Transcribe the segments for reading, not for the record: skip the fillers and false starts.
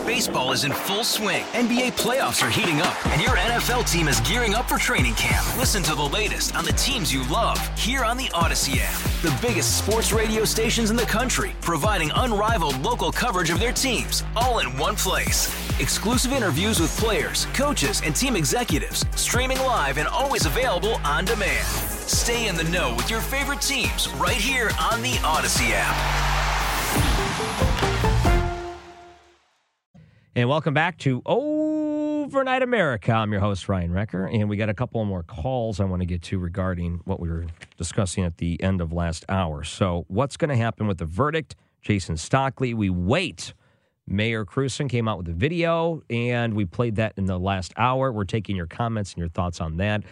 Baseball is in full swing. NBA playoffs are heating up, and your NFL team is gearing up for training camp. Listen to the latest on the teams you love here on the Odyssey app. The biggest sports radio stations in the country, providing unrivaled local coverage of their teams, all in one place. Exclusive interviews with players, coaches, and team executives, streaming live and always available on demand. Stay in the know with your favorite teams right here on the Odyssey app. And welcome back to Overnight America. I'm your host, Ryan Recker, and we got a couple more calls I want to get to regarding what we were discussing at the end of last hour. So what's going to happen with the verdict? Jason Stockley, we wait. Mayor Krewson came out with a video, and we played that in the last hour. We're taking your comments and your thoughts on that.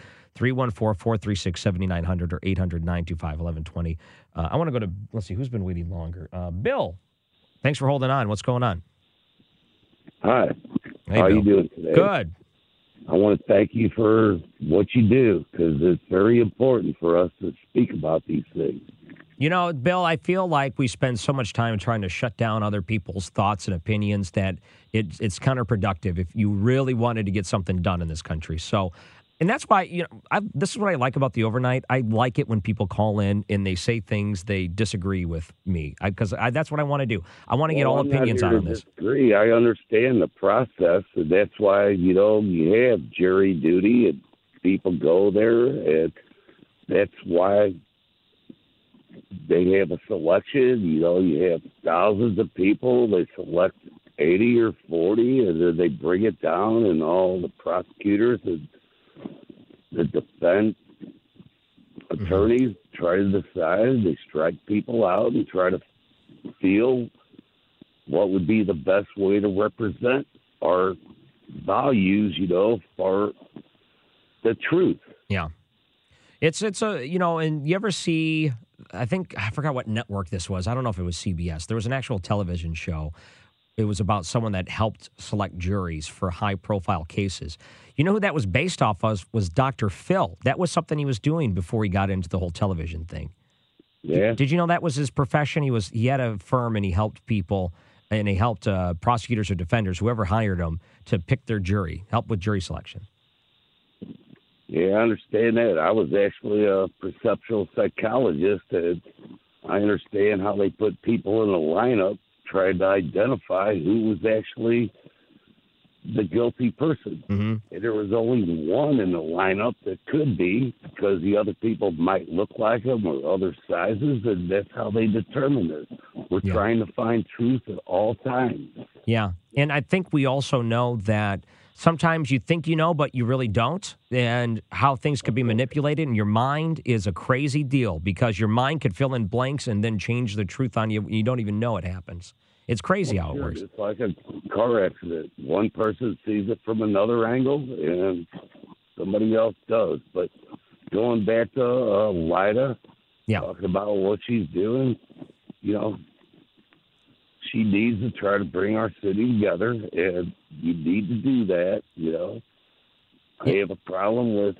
314-436-7900 or 800-925-1120. I want to go to, let's see, who's been waiting longer? Bill, thanks for holding on. What's going on? Hi. Hey, How are Bill. you doing today? Good. I want to thank you for what you do because it's very important for us to speak about these things. You know, Bill, I feel like we spend so much time trying to shut down other people's thoughts and opinions that it's counterproductive if you really wanted to get something done in this country. So, and that's why, you know, this is what I like about the overnight. I like it when people call in and they say things they disagree with me because that's what I want to do. I want to get all opinions out on this. Disagree. I understand the process, and that's why, you know, you have jury duty and people go there, and that's why they have a selection. You know, you have thousands of people. They select 80 or 40, and then they bring it down, and all the prosecutors and the defense attorneys try to decide. They strike people out and try to feel what would be the best way to represent our values, you know, for the truth. Yeah. It's a, you know, and you ever see, I forgot what network this was. I don't know if it was CBS. There was an actual television show. It was about someone that helped select juries for high-profile cases. You know who that was based off of was Dr. Phil. That was something he was doing before he got into the whole television thing. Yeah. Did you know that was his profession? He had a firm and he helped people, and he helped prosecutors or defenders, whoever hired him, to pick their jury, help with jury selection. Yeah, I understand that. I was actually a perceptual psychologist, and I understand how they put people in a lineup, tried to identify who was actually the guilty person. Mm-hmm. And there was only one in the lineup that could be, because the other people might look like him or other sizes, and that's how they determine it. We're trying to find truth at all times. Yeah, and I think we also know that sometimes you think you know, but you really don't, and how things could be manipulated, and your mind is a crazy deal because your mind could fill in blanks and then change the truth on you. You don't even know it happens. It's crazy how it works. It's like a car accident. One person sees it from another angle, and somebody else does. But going back to Lida, talking about what she's doing, you know, she needs to try to bring our city together, and you need to do that, you know. I have a problem with,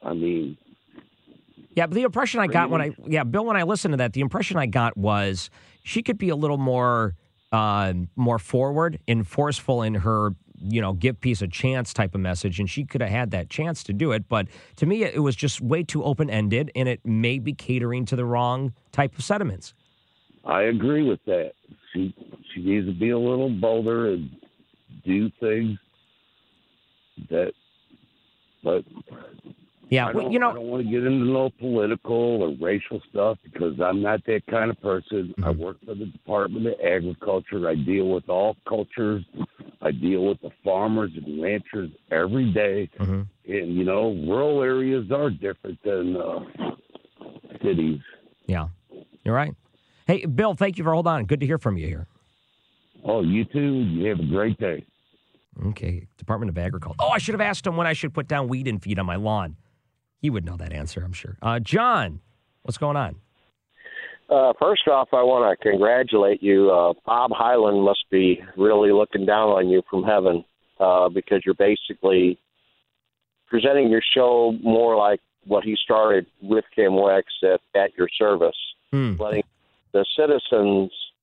Yeah, but the impression I got Bill, when I listened to that, the impression I got was she could be a little more forward and forceful in her, you know, give peace a chance type of message, and she could have had that chance to do it. But to me, it was just way too open-ended, and it may be catering to the wrong type of sentiments. I agree with that. She needs to be a little bolder and do things that, but yeah, I don't want to get into no political or racial stuff because I'm not that kind of person. Mm-hmm. I work for the Department of Agriculture. I deal with all cultures. I deal with the farmers and ranchers every day. Mm-hmm. And, you know, rural areas are different than cities. Yeah, you're right. Hey, Bill, thank you for holding on. Good to hear from you here. Oh, you too. You have a great day. Okay, Department of Agriculture. Oh, I should have asked him when I should put down weed and feed on my lawn. He would know that answer, I'm sure. John, what's going on? First off, I want to congratulate you. Bob Hyland must be really looking down on you from heaven because you're basically presenting your show more like what he started with KMOX at your service, letting the citizens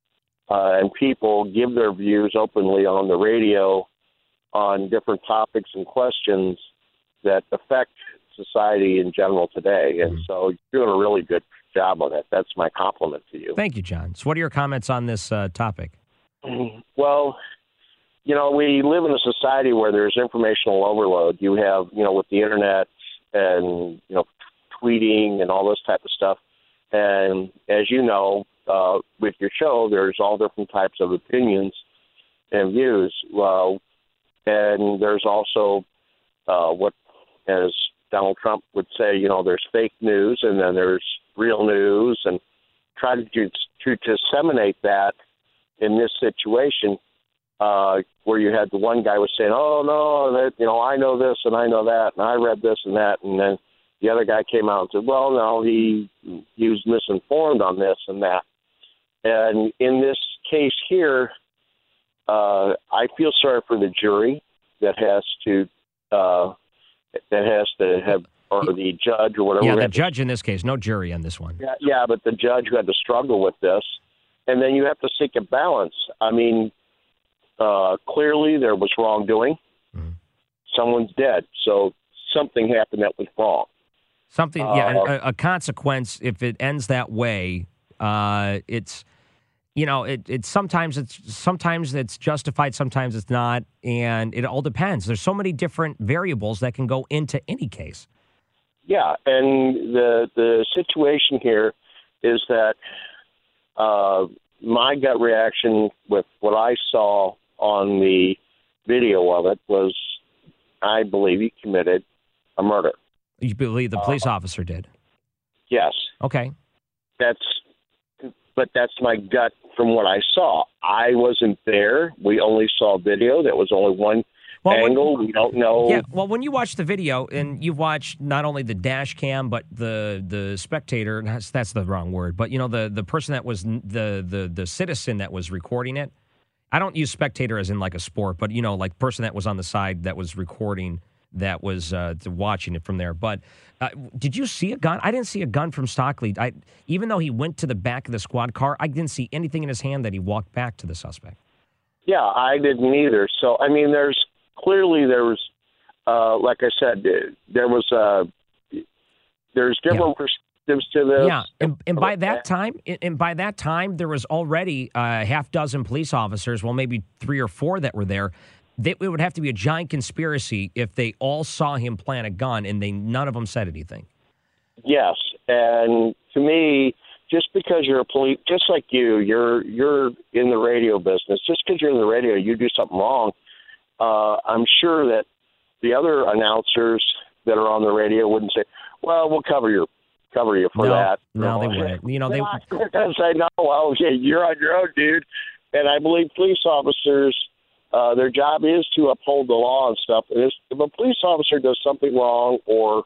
and people give their views openly on the radio on different topics and questions that affect society in general today. And so you're doing a really good job on it. That's my compliment to you. Thank you, John. So what are your comments on this topic? Well, we live in a society where there's informational overload. You have, with the internet and, tweeting and all this type of stuff. And as you know, with your show, there's all different types of opinions and views. And there's also what, as Donald Trump would say, there's fake news and then there's real news, and try to disseminate that in this situation where you had the one guy was saying, oh, no, that, I know this and I know that and I read this and that. And then the other guy came out and said, well, no, he was misinformed on this and that. And in this case here, I feel sorry for the jury that has to have, or the judge or whatever. Yeah, the judge in this case, no jury on this one. Yeah, but the judge who had to struggle with this. And then you have to seek a balance. I mean, clearly there was wrongdoing. Mm-hmm. Someone's dead. So something happened that was wrong. Something, a consequence, if it ends that way, it's, sometimes it's justified, sometimes it's not, and it all depends. There's so many different variables that can go into any case. Yeah, and the situation here is that my gut reaction with what I saw on the video of it was, I believe he committed a murder. You believe the police officer did? Yes. Okay. That's my gut from what I saw. I wasn't there. We only saw video. That was only one angle. We don't know. Yeah. Well, when you watch the video and you've watched not only the dash cam but the spectator, that's the wrong word, but the person that was the citizen that was recording it. I don't use spectator as in like a sport, but like person that was on the side that was recording, that was watching it from there. But did you see a gun? I didn't see a gun from Stockley. Even though he went to the back of the squad car, I didn't see anything in his hand that he walked back to the suspect. Yeah, I didn't either. So, I mean, there was, like I said, there's different perspectives to this. Yeah, and by that time, there was already a half dozen police officers, well, maybe 3 or 4 that were there. It would have to be a giant conspiracy if they all saw him plant a gun and none of them said anything. Yes, and to me, just because you're a police, just like you're in the radio business. Just because you're in the radio, you do something wrong. I'm sure that the other announcers that are on the radio wouldn't say, "Well, we'll cover you for that." No, they wouldn't. They say, "No, well, yeah, you're on your own, dude." And I believe police officers. Their job is to uphold the law and stuff. If a police officer does something wrong, or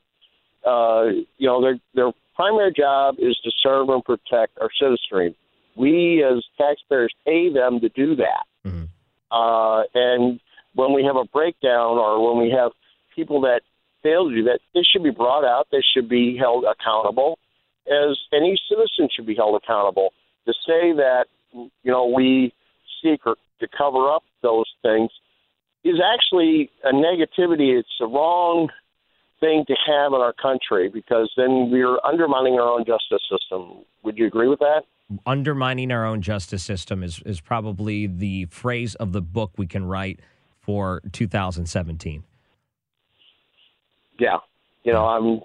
their primary job is to serve and protect our citizenry. We as taxpayers pay them to do that. Mm-hmm. And when we have a breakdown, or when we have people that fail to do that, they should be brought out. They should be held accountable, as any citizen should be held accountable. To say that we seek to cover up those things is actually a negativity. It's the wrong thing to have in our country, because then we're undermining our own justice system. Would you agree with that? Undermining our own justice system is probably the phrase of the book we can write for 2017. Yeah. And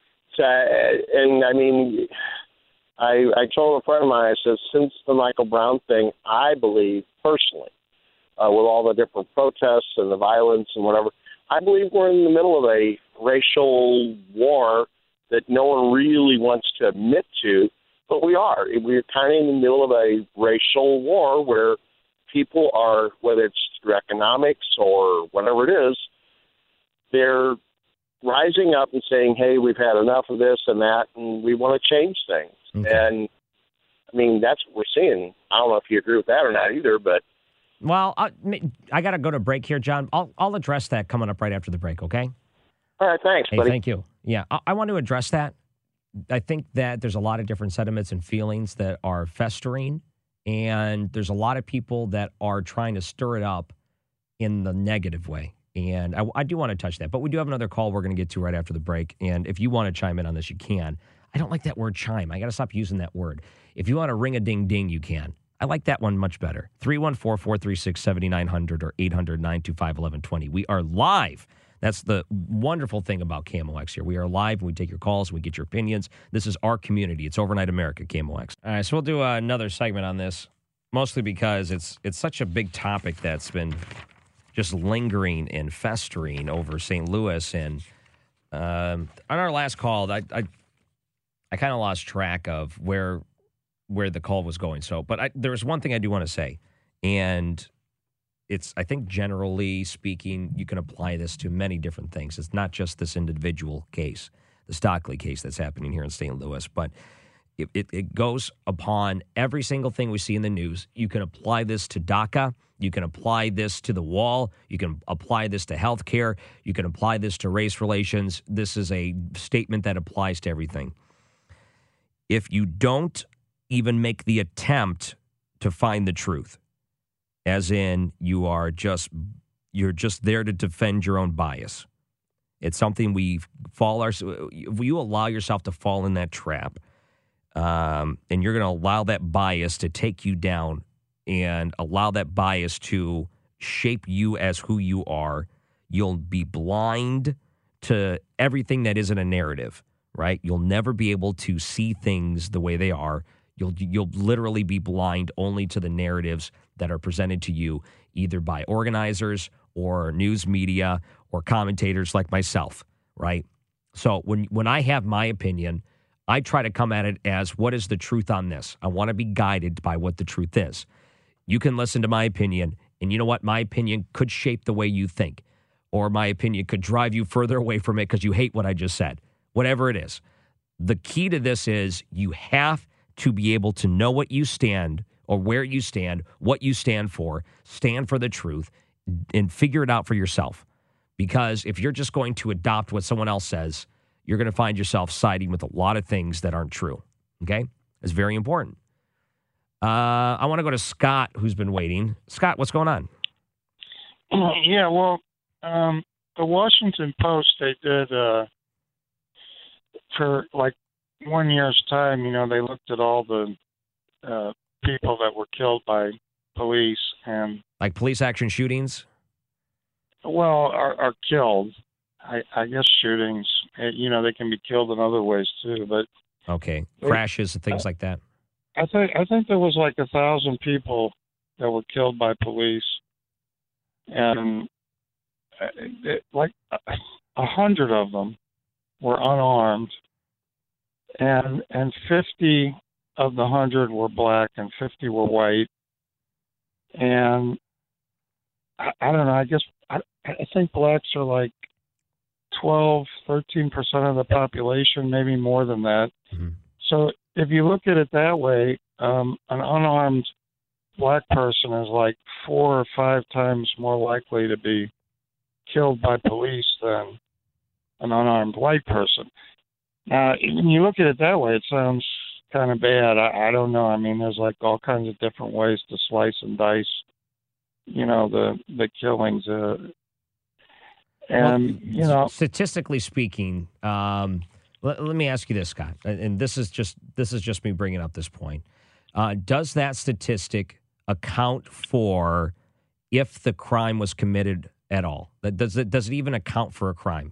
I mean, I told a friend of mine, I said, since the Michael Brown thing, I believe personally, with all the different protests and the violence and whatever, I believe we're in the middle of a racial war that no one really wants to admit to, but we are. We're kind of in the middle of a racial war where people are, whether it's through economics or whatever it is, they're rising up and saying, hey, we've had enough of this and that, and we want to change things. Okay. And, I mean, that's what we're seeing. I don't know if you agree with that or not either, but. Well, I got to go to break here, John. I'll address that coming up right after the break, okay? All right, thanks, buddy. Thank you. Yeah, I want to address that. I think that there's a lot of different sentiments and feelings that are festering And there's a lot of people that are trying to stir it up in the negative way. And I do want to touch that. But we do have another call we're going to get to right after the break. And if you want to chime in on this, you can. I don't like that word chime. I got to stop using that word. If you want to ring a ding ding, you can. I like that one much better. 314-436-7900 or 800-925-1120. We are live. That's the wonderful thing about KMOX here. We are live, and we take your calls, and we get your opinions. This is our community. It's Overnight America, KMOX. All right, so we'll do another segment on this, mostly because it's such a big topic that's been just lingering and festering over St. Louis. And on our last call, I kind of lost track of where the call was going. So, but there was one thing I do want to say, and I think generally speaking, you can apply this to many different things. It's not just this individual case, the Stockley case that's happening here in St. Louis, but it goes upon every single thing we see in the news. You can apply this to DACA. You can apply this to the wall. You can apply this to healthcare. You can apply this to race relations. This is a statement that applies to everything. If you don't even make the attempt to find the truth, as in you're just there to defend your own bias. It's something if you allow yourself to fall in that trap, and you're going to allow that bias to take you down and allow that bias to shape you as who you are, you'll be blind to everything that isn't a narrative, right? You'll never be able to see things the way they are. You'll literally be blind only to the narratives that are presented to you either by organizers or news media or commentators like myself, right? So when I have my opinion, I try to come at it as, what is the truth on this? I want to be guided by what the truth is. You can listen to my opinion, and you know what? My opinion could shape the way you think, or my opinion could drive you further away from it because you hate what I just said, whatever it is. The key to this is you have to be able to know what you stand or where you stand, what you stand for the truth, and figure it out for yourself. Because if you're just going to adopt what someone else says, you're going to find yourself siding with a lot of things that aren't true. Okay? It's very important. I want to go to Scott, who's been waiting. Scott, what's going on? Yeah, well, the Washington Post, they did, for like 1 year's time, they looked at all the people that were killed by police and like police action shootings. Well, are killed. I guess shootings. They can be killed in other ways too. But okay, crashes and things like that. I think there was like 1,000 people that were killed by police, and like 100 of them were unarmed. And 50 of the 100 were black and 50 were white. And I don't know, I guess I think blacks are like 12, 13% of the population, maybe more than that. Mm-hmm. So if you look at it that way, an unarmed black person is like 4 or 5 times more likely to be killed by police than an unarmed white person. Now, when you look at it that way, it sounds kind of bad. I don't know. I mean, there's like all kinds of different ways to slice and dice, the killings. Statistically speaking, let me ask you this, Scott, and this is just me bringing up this point. Does that statistic account for if the crime was committed at all? Does it even account for a crime?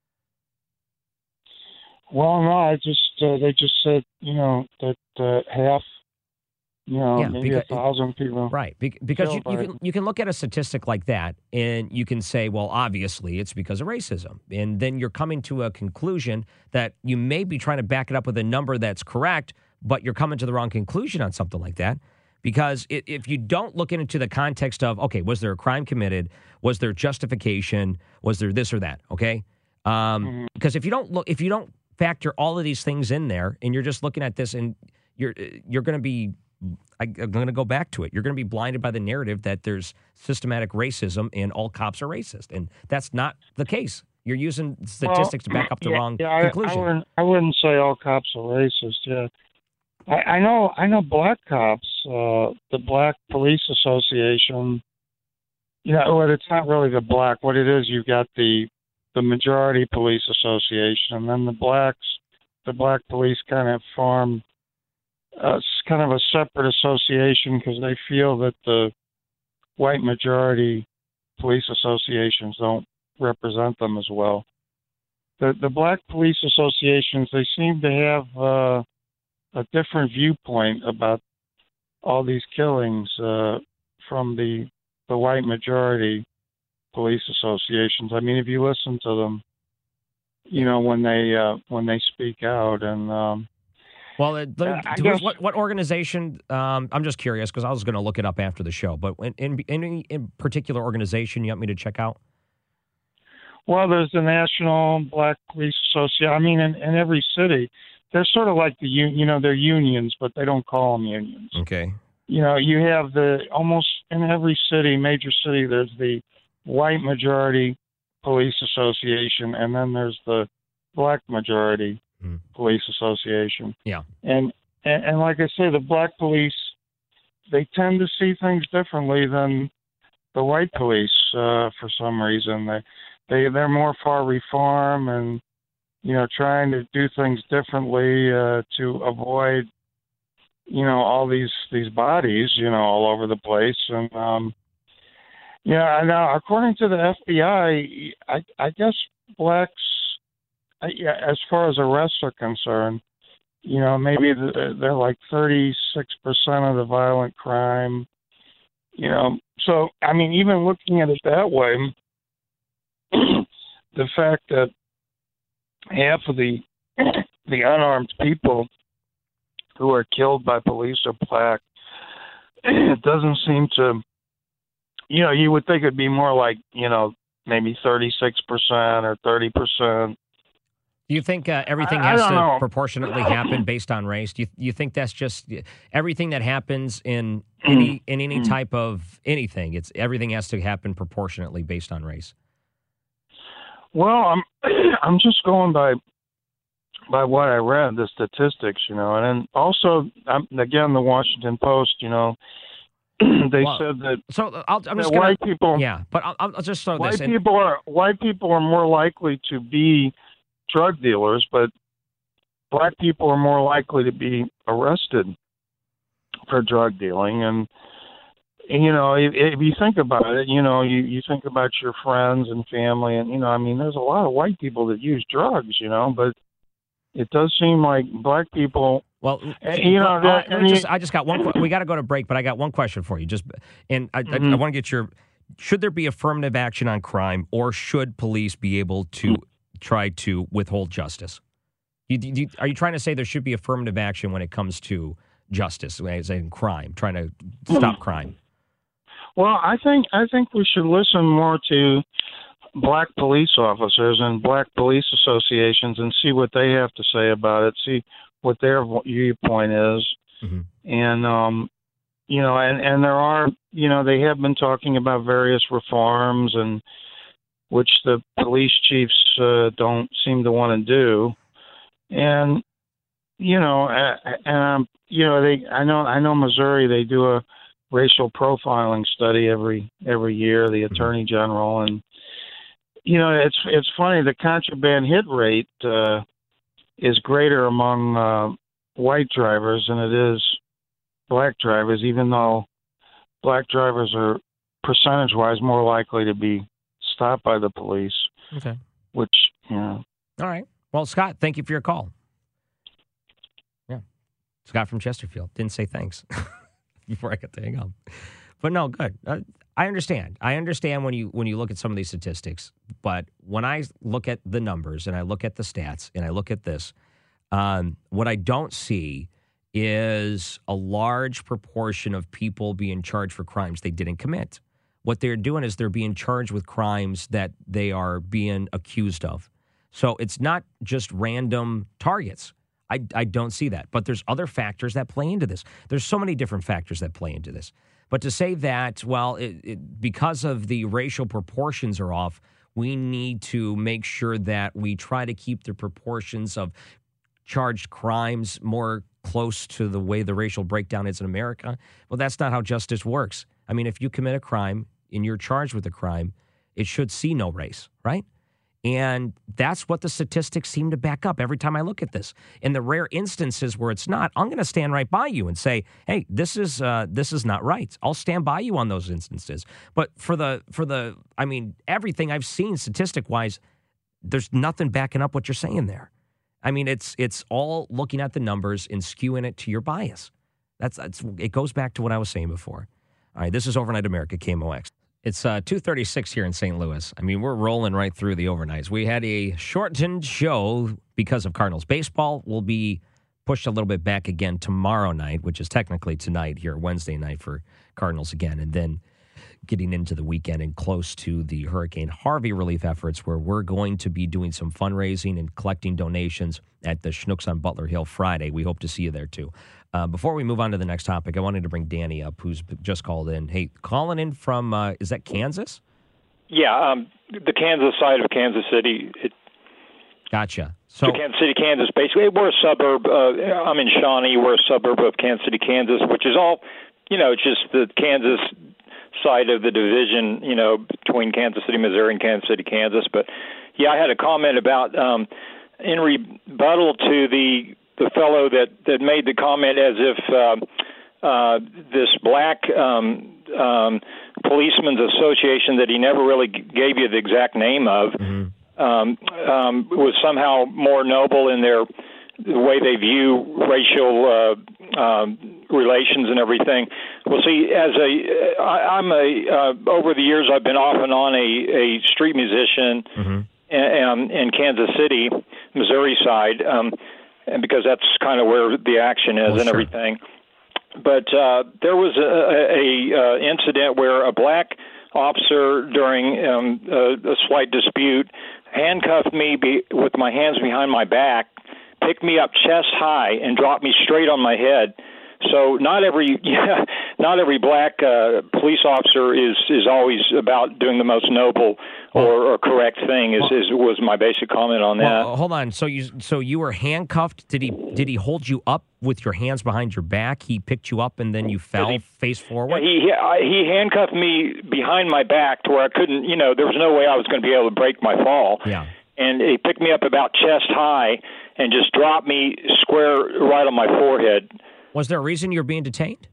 Well, no, they just said, that half, maybe 1,000 people. Right, because you can look at a statistic like that and you can say, well, obviously it's because of racism. And then you're coming to a conclusion that you may be trying to back it up with a number that's correct, but you're coming to the wrong conclusion on something like that. Because if you don't look into the context of, okay, was there a crime committed? Was there justification? Was there this or that? Okay? Because if you don't factor all of these things in there, and you're just looking at this, and you're going to be, I'm going to go back to it. You're going to be blinded by the narrative that there's systematic racism and all cops are racist, and that's not the case. You're using statistics to back up the wrong conclusion. I wouldn't say all cops are racist. Yeah, I know black cops, the Black Police Association. Well, it's not really the black. What it is, you've got the majority police association, and then the black police kind of form kind of a separate association because they feel that the white majority police associations don't represent them as well. The black police associations, they seem to have a different viewpoint about all these killings from the white majority police associations. I mean, if you listen to them, when they speak out, and what organization? I'm just curious because I was going to look it up after the show. But in any particular organization you want me to check out? Well, there's the National Black Police Association. I mean, in every city, they're sort of like they're unions, but they don't call them unions. Okay. You have almost in every city, major city, there's the white majority police association, and then there's the black majority police association. Yeah. And like I say, the black police, they tend to see things differently than the white police for some reason. They're more for reform and trying to do things differently to avoid all these bodies all over the place. And now according to the FBI, I guess blacks, as far as arrests are concerned, maybe they're like 36% of the violent crime. So I mean, even looking at it that way, the fact that half of the unarmed people who are killed by police are black, it doesn't seem to, you would think it'd be more like, maybe 36% or 30%. Do you think everything has to proportionately happen based on race? Do you think that's just everything that happens in any type of anything? Everything has to happen proportionately based on race. Well, I'm just going by what I read, the statistics, and then also again the Washington Post, they said that. So I'm just gonna, white people. Yeah, but I'll just throw white this in. White people are more likely to be drug dealers, but black people are more likely to be arrested for drug dealing. And if you think about it, you think about your friends and family, and I mean, there's a lot of white people that use drugs, but it does seem like black people. Well, I just got one. We got to go to break, but I got one question for you. I want to get your. Should there be affirmative action on crime, or should police be able to try to withhold justice? Are you trying to say there should be affirmative action when it comes to justice, as in crime, trying to stop crime? Well, I think we should listen more to black police officers and black police associations and see what they have to say about it, see what their viewpoint is. Mm-hmm. And, and there are, they have been talking about various reforms and which the police chiefs don't seem to want to do. And, I know Missouri, they do a racial profiling study every year, the Attorney General, and it's funny, the contraband hit rate is greater among white drivers than it is black drivers, even though black drivers are percentage-wise more likely to be stopped by the police. Okay. Which, All right. Well, Scott, thank you for your call. Yeah. Scott from Chesterfield. Didn't say thanks before I got to hang up. But no, good. I understand. I understand when you look at some of these statistics. But when I look at the numbers and I look at the stats and I look at this, what I don't see is a large proportion of people being charged for crimes they didn't commit. What they're doing is they're being charged with crimes that they are being accused of. So it's not just random targets. I don't see that. But there's other factors that play into this. There's so many different factors that play into this. But to say that, well, because of the racial proportions are off, we need to make sure that we try to keep the proportions of charged crimes more close to the way the racial breakdown is in America. Well, that's not how justice works. I mean, if you commit a crime and you're charged with a crime, it should see no race, right? And that's what the statistics seem to back up every time I look at this. In the rare instances where it's not, I'm going to stand right by you and say, hey, this is not right. I'll stand by you on those instances. But for everything I've seen statistic-wise, there's nothing backing up what you're saying there. I mean, it's all looking at the numbers and skewing it to your bias. It goes back to what I was saying before. All right, this is Overnight America, KMOX. It's 2:36 here in St. Louis. I mean, we're rolling right through the overnights. We had a shortened show because of Cardinals baseball. We'll be pushed a little bit back again tomorrow night, which is technically tonight here, Wednesday night for Cardinals again. And then getting into the weekend and close to the Hurricane Harvey relief efforts, where we're going to be doing some fundraising and collecting donations at the Schnucks on Butler Hill Friday. We hope to see you there, too. Before we move on to the next topic, I wanted to bring Danny up, who's just called in. Hey, calling in from, is that Kansas? Yeah, the Kansas side of Kansas City. Gotcha. So Kansas City, Kansas, basically. We're a suburb. I'm in Shawnee. We're a suburb of Kansas City, Kansas, which is all, just the Kansas side of the division, between Kansas City, Missouri and Kansas City, Kansas. But, yeah, I had a comment about in rebuttal to the fellow that made the comment as if this black policeman's association that he never really gave you the exact name of was somehow more noble in the way they view racial relations and everything. Well, see, I'm over the years I've been off and on a street musician in Kansas City, Missouri side. And because that's kind of where the action is and everything. But there was a incident where a black officer during a slight dispute handcuffed me with my hands behind my back, picked me up chest high, and dropped me straight on my head. So not every black police officer is always about doing the most noble or correct thing. Was my basic comment on that. Well, hold on. So you were handcuffed. Did he hold you up with your hands behind your back? He picked you up and then you fell face forward. He handcuffed me behind my back to where I couldn't. There was no way I was going to be able to break my fall. Yeah. And he picked me up about chest high and just dropped me square right on my forehead. Was there a reason you were being detained?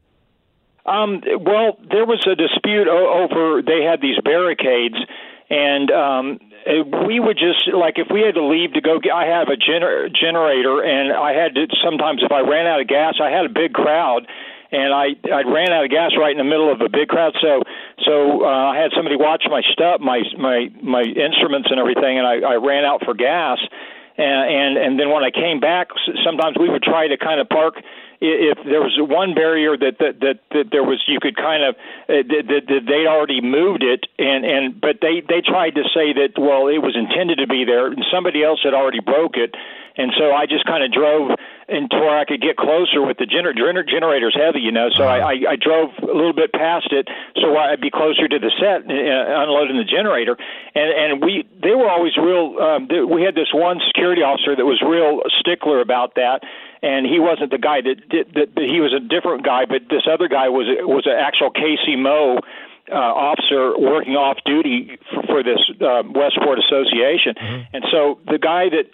Well, there was a dispute over, they had these barricades, and we would just, like, if we had to leave to go, I have a generator, and I had to, sometimes if I ran out of gas, I had a big crowd, and I ran out of gas right in the middle of a big crowd, so I had somebody watch my stuff, my instruments and everything, and I ran out for gas, and then when I came back, sometimes we would try to kind of park. If there was one barrier that there was, you could kind of that they'd already moved it, but they tried to say that, well, it was intended to be there, and somebody else had already broke it, and so I just kind of drove into where I could get closer with the generator's heavy, so I drove a little bit past it so I'd be closer to the set, unloading the generator, and they were always real. We had this one security officer that was real stickler about that. And he wasn't the guy that he was a different guy, but this other guy was an actual KCMO officer working off duty for this Westport Association. And so the guy that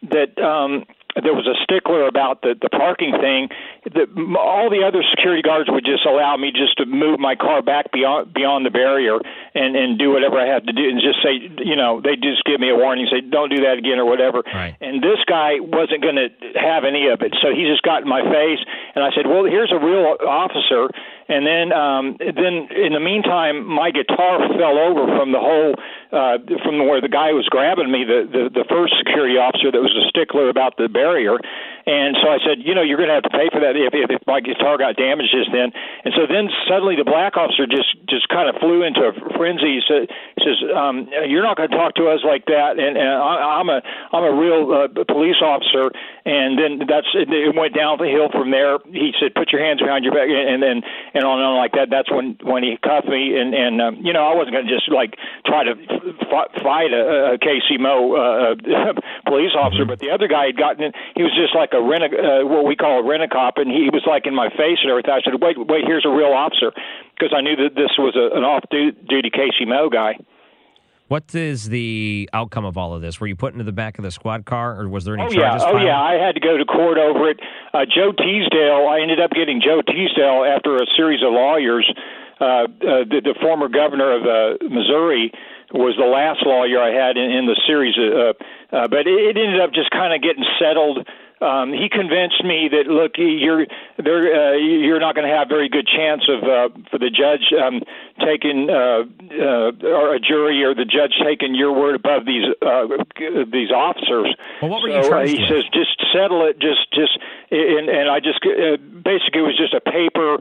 there was a stickler about the parking thing. All the other security guards would just allow me just to move my car back beyond the barrier and do whatever I had to do, and just say, they just give me a warning, say, don't do that again or whatever. Right. And this guy wasn't going to have any of it, so he just got in my face, and I said, well, here's a real officer. And then in the meantime, my guitar fell over from the whole from where the guy was grabbing me, the first security officer that was a stickler about the barrier. And so I said, you're going to have to pay for that if my guitar got damaged just then. And so then suddenly the black officer just kind of flew into a frenzy. He says, "You're not going to talk to us like that." And I'm a real police officer. And then it went down the hill from there. He said, "Put your hands behind your back," and on and on like that. That's when he cuffed me, and I wasn't going to just like try to fight a Casey Moe police officer, but the other guy had gotten in. He was just like what we call a rent-a-cop, and he was like in my face and everything. I said, "Wait, here's a real officer," because I knew that this was an off-duty Casey Moe guy. What is the outcome of all of this? Were you put into the back of the squad car, or was there any charges filed? Yeah, I had to go to court over it. Joe Teasdale, I ended up getting Joe Teasdale after a series of lawyers. The former governor of Missouri was the last lawyer I had in the series, but it ended up just kind of getting settled. He convinced me that, look, you're not going to have very good chance of for the judge taking or a jury or the judge taking your word above these officers. Well, what were you charged with? He says, just settle it, and I just basically it was just a paper.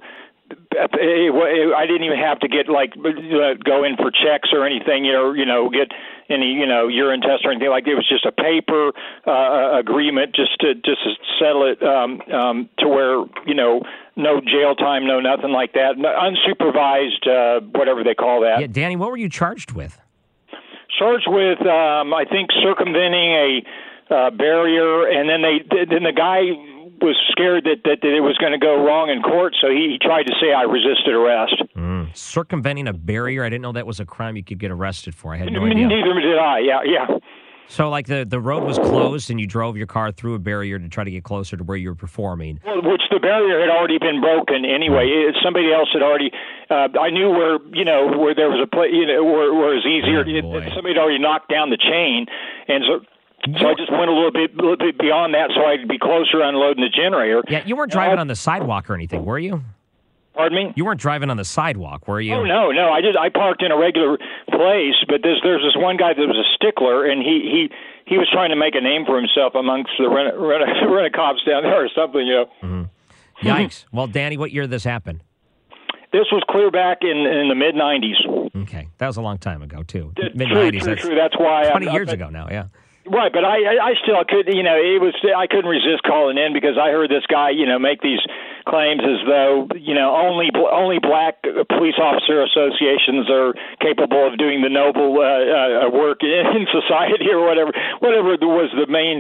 I didn't even have to get go in for checks or anything, get any urine test or anything like that. It was just a paper agreement just to settle it to where no jail time, no nothing like that, unsupervised, whatever they call that. Yeah, Danny, what were you charged with? Charged with I think circumventing a barrier, and then the guy was scared that it was going to go wrong in court, so he tried to say I resisted arrest. Circumventing a barrier? I didn't know that was a crime you could get arrested for. I had no idea. Neither did I, yeah. So, like, the road was closed and you drove your car through a barrier to try to get closer to where you were performing. Well, which the barrier had already been broken anyway. Right. Somebody else had already... I knew where there was a place, where it was easier. Somebody had already knocked down the chain, and so I just went a little bit beyond that so I'd be closer unloading the generator. Yeah, you weren't driving on the sidewalk or anything, were you? Pardon me? You weren't driving on the sidewalk, were you? Oh, no. I parked in a regular place, but there's this one guy that was a stickler, and he was trying to make a name for himself amongst the rent-a-cops down there or something, Mm-hmm. Yikes. Well, Danny, what year did this happen? This was clear back in the mid-'90s. Okay. That was a long time ago, too. Mid-'90s. True. That's why... 20 years ago now, yeah. Right, but I still could, I couldn't resist calling in because I heard this guy, make these claims as though, only black police officer associations are capable of doing the noble work in society or whatever was the main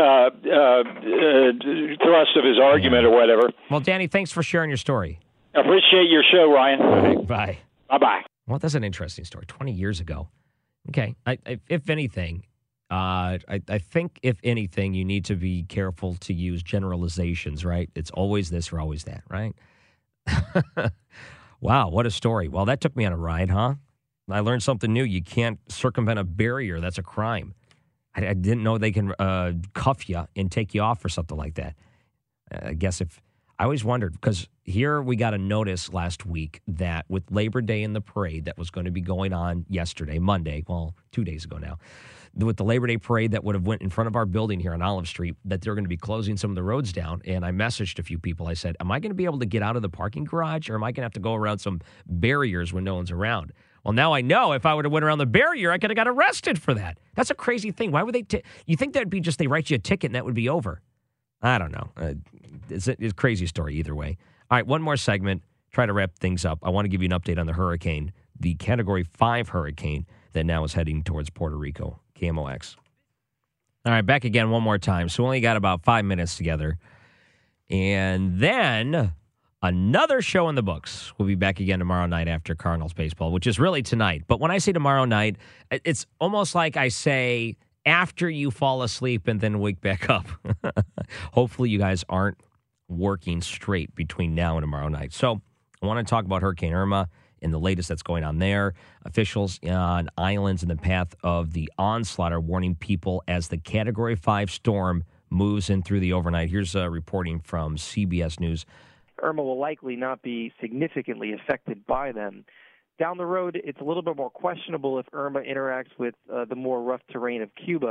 thrust of his argument or whatever. Well, Danny, thanks for sharing your story. I appreciate your show, Ryan. All right, bye. Bye-bye. Well, that's an interesting story. 20 years ago. Okay, if anything... I think, if anything, you need to be careful to use generalizations, right? It's always this or always that, right? Wow, what a story. Well, that took me on a ride, huh? I learned something new. You can't circumvent a barrier. That's a crime. I didn't know they can cuff you and take you off for something like that. I guess I always wondered, because here we got a notice last week that with Labor Day and the parade that was going to be going on yesterday, Monday, 2 days ago now, with the Labor Day parade that would have went in front of our building here on Olive Street, that they're going to be closing some of the roads down. And I messaged a few people. I said, am I going to be able to get out of the parking garage, or am I going to have to go around some barriers when no one's around? Well, now I know if I would have went around the barrier, I could have got arrested for that. That's a crazy thing. Why would they? You think that would be just they write you a ticket and that would be over? I don't know. It's a crazy story either way. All right, one more segment. Try to wrap things up. I want to give you an update on the hurricane, the Category 5 hurricane that now is heading towards Puerto Rico. KMOX. All right, back again one more time. So we only got about 5 minutes together. And then another show in the books. We'll be back again tomorrow night after Cardinals baseball, which is really tonight. But when I say tomorrow night, it's almost like I say after you fall asleep and then wake back up. Hopefully you guys aren't working straight between now and tomorrow night. So I want to talk about Hurricane Irma and the latest that's going on there. Officials on islands in the path of the onslaught are warning people as the Category 5 storm moves in through the overnight. Here's reporting from CBS News. Irma will likely not be significantly affected by them. Down the road, it's a little bit more questionable if Irma interacts with the more rough terrain of Cuba.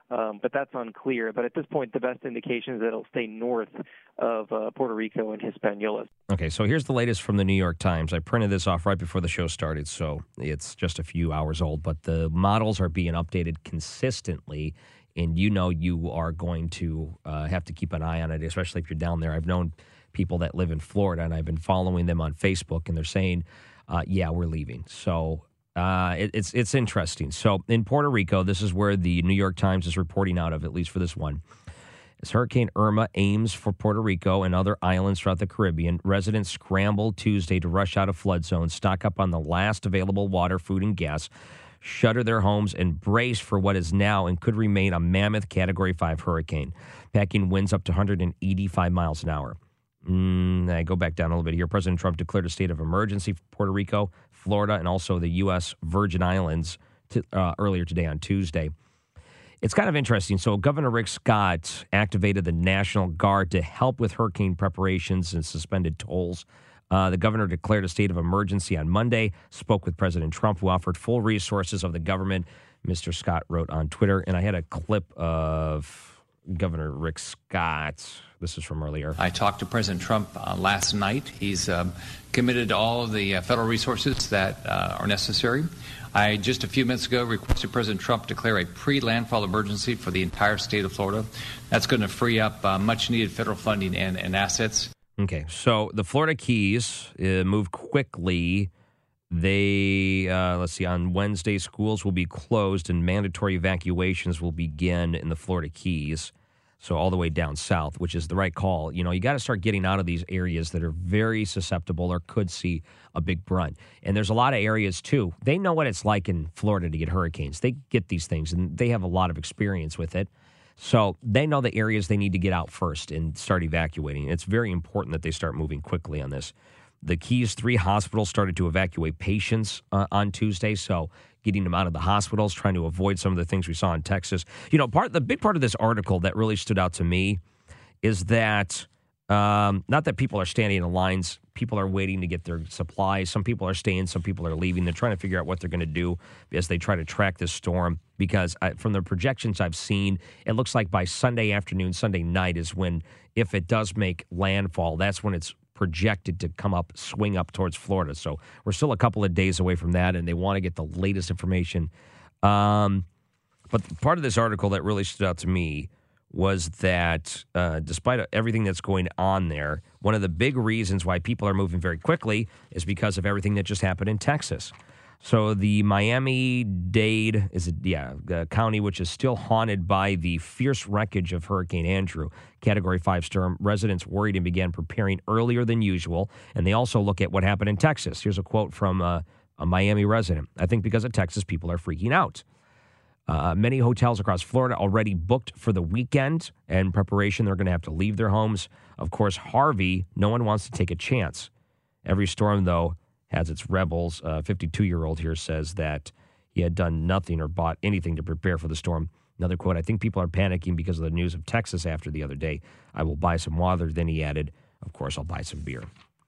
but that's unclear. But at this point, the best indication is that it'll stay north of Puerto Rico and Hispaniola. Okay, so here's the latest from the New York Times. I printed this off right before the show started, so it's just a few hours old, but the models are being updated consistently, and you are going to have to keep an eye on it, especially if you're down there. I've known people that live in Florida, and I've been following them on Facebook, and they're saying, yeah, we're leaving. So it's interesting. So in Puerto Rico, this is where the New York Times is reporting out of, at least for this one. As Hurricane Irma aims for Puerto Rico and other islands throughout the Caribbean, residents scrambled Tuesday to rush out of flood zones, stock up on the last available water, food, and gas, shutter their homes, and brace for what is now and could remain a mammoth Category 5 hurricane, packing winds up to 185 miles an hour. I go back down a little bit here. President Trump declared a state of emergency for Puerto Rico, Florida, and also the U.S. Virgin Islands earlier today on Tuesday. It's kind of interesting. So Governor Rick Scott activated the National Guard to help with hurricane preparations and suspended tolls. The governor declared a state of emergency on Monday, spoke with President Trump, who offered full resources of the government, Mr. Scott wrote on Twitter. And I had a clip of Governor Rick Scott. This is from earlier. I talked to President Trump last night. He's committed to all of the federal resources that are necessary. I just a few minutes ago requested President Trump declare a pre-landfall emergency for the entire state of Florida. That's going to free up much-needed federal funding and assets. Okay, so the Florida Keys moved quickly. They, on Wednesday, schools will be closed and mandatory evacuations will begin in the Florida Keys. So all the way down south, which is the right call. You got to start getting out of these areas that are very susceptible or could see a big brunt. And there's a lot of areas, too. They know what it's like in Florida to get hurricanes. They get these things, and they have a lot of experience with it. So they know the areas they need to get out first and start evacuating. It's very important that they start moving quickly on this. The Keys 3 hospitals started to evacuate patients on Tuesday, so getting them out of the hospitals, trying to avoid some of the things we saw in Texas. The big part of this article that really stood out to me is that not that people are standing in lines, people are waiting to get their supplies. Some people are staying, some people are leaving. They're trying to figure out what they're going to do as they try to track this storm, because from the projections I've seen, it looks like by Sunday afternoon, Sunday night is when, if it does make landfall, that's when it's projected to swing up towards Florida. So we're still a couple of days away from that, and they want to get the latest information. But part of this article that really stood out to me was that despite everything that's going on there, one of the big reasons why people are moving very quickly is because of everything that just happened in Texas. So the Miami-Dade county, which is still haunted by the fierce wreckage of Hurricane Andrew, Category 5 storm. Residents worried and began preparing earlier than usual, and they also look at what happened in Texas. Here's a quote from a Miami resident. I think because of Texas, people are freaking out. Many hotels across Florida already booked for the weekend and preparation. They're going to have to leave their homes. Of course, Harvey, no one wants to take a chance. Every storm, though, has its rebels. 52-year-old here says that he had done nothing or bought anything to prepare for the storm. Another quote, I think people are panicking because of the news of Texas after the other day. I will buy some water. Then he added, of course, I'll buy some beer.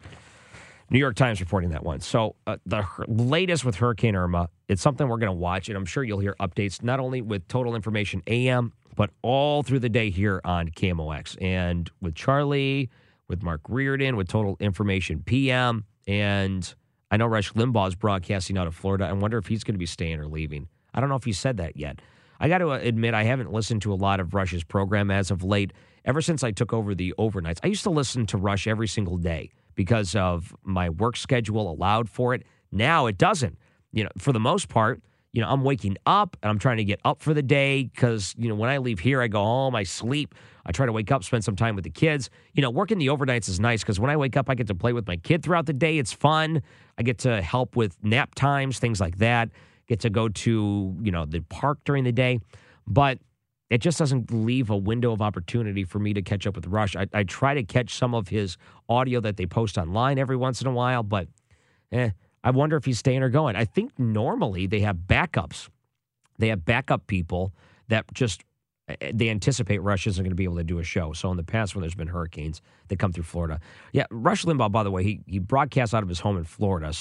New York Times reporting that one. So the latest with Hurricane Irma, it's something we're going to watch, and I'm sure you'll hear updates not only with Total Information AM, but all through the day here on KMOX. And with Charlie, with Mark Reardon, with Total Information PM, and I know Rush Limbaugh is broadcasting out of Florida. I wonder if he's going to be staying or leaving. I don't know if he said that yet. I got to admit, I haven't listened to a lot of Rush's program as of late. Ever since I took over the overnights, I used to listen to Rush every single day because of my work schedule allowed for it. Now it doesn't. For the most part, I'm waking up and I'm trying to get up for the day because, when I leave here, I go home, I sleep. I try to wake up, spend some time with the kids. Working the overnights is nice because when I wake up, I get to play with my kid throughout the day. It's fun. I get to help with nap times, things like that. Get to go to, the park during the day. But it just doesn't leave a window of opportunity for me to catch up with Rush. I try to catch some of his audio that they post online every once in a while, but I wonder if he's staying or going. I think normally they have backups. They have backup people that just they anticipate Rush isn't going to be able to do a show. So in the past when there's been hurricanes, they come through Florida. Yeah, Rush Limbaugh, by the way, he broadcasts out of his home in Florida. So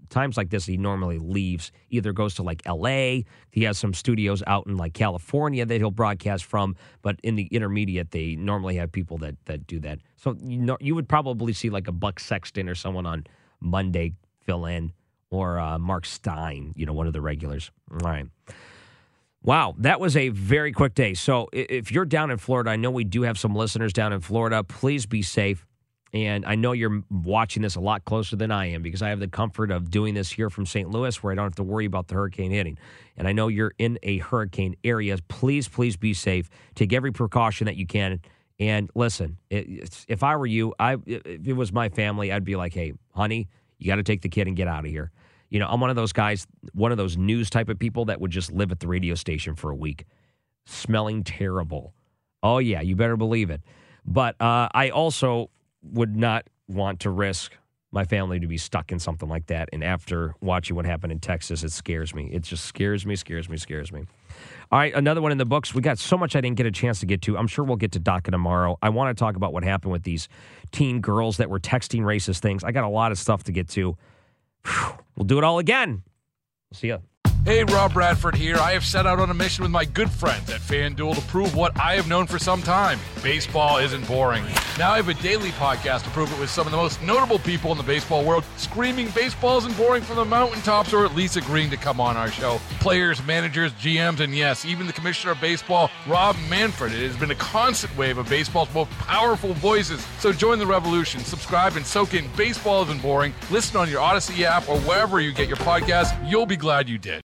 times like this, he normally leaves, either goes to like L.A., he has some studios out in like California that he'll broadcast from, but in the intermediate, they normally have people that do that. So, you would probably see like a Buck Sexton or someone on Monday fill in, or Mark Stein, one of the regulars. All right. Wow, that was a very quick day. So if you're down in Florida, I know we do have some listeners down in Florida. Please be safe. And I know you're watching this a lot closer than I am because I have the comfort of doing this here from St. Louis where I don't have to worry about the hurricane hitting. And I know you're in a hurricane area. Please be safe. Take every precaution that you can. And listen, if I were you, if it was my family, I'd be like, hey, honey, you got to take the kid and get out of here. I'm one of those guys, one of those news type of people that would just live at the radio station for a week, smelling terrible. Oh, yeah, you better believe it. But I also would not want to risk my family to be stuck in something like that. And after watching what happened in Texas, it scares me. It just scares me. All right, another one in the books. We got so much I didn't get a chance to get to. I'm sure we'll get to DACA tomorrow. I want to talk about what happened with these teen girls that were texting racist things. I got a lot of stuff to get to. We'll do it all again. See ya. Hey, Rob Bradford here. I have set out on a mission with my good friends at FanDuel to prove what I have known for some time. Baseball isn't boring. Now I have a daily podcast to prove it with some of the most notable people in the baseball world, screaming baseball isn't boring from the mountaintops, or at least agreeing to come on our show. Players, managers, GMs, and yes, even the commissioner of baseball, Rob Manfred. It has been a constant wave of baseball's most powerful voices. So join the revolution. Subscribe and soak in Baseball Isn't Boring. Listen on your Odyssey app or wherever you get your podcasts. You'll be glad you did.